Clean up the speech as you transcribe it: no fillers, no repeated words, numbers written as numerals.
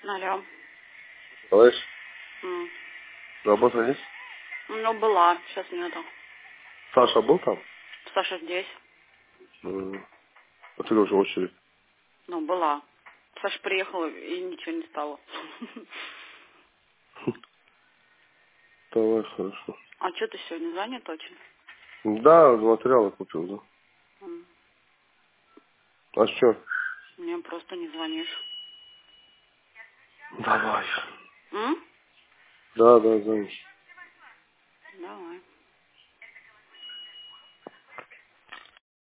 Алло. Слышь, М. работа есть? Ну, была, сейчас нету. Саша был там? Саша здесь. А ты уже очередь. Ну, была. Саша приехала и ничего не стало. Давай, хорошо. А что ты сегодня занят очень? Да, материалы купил, да. М. А что? Мне просто не звонишь. Давай. М? Да, звони.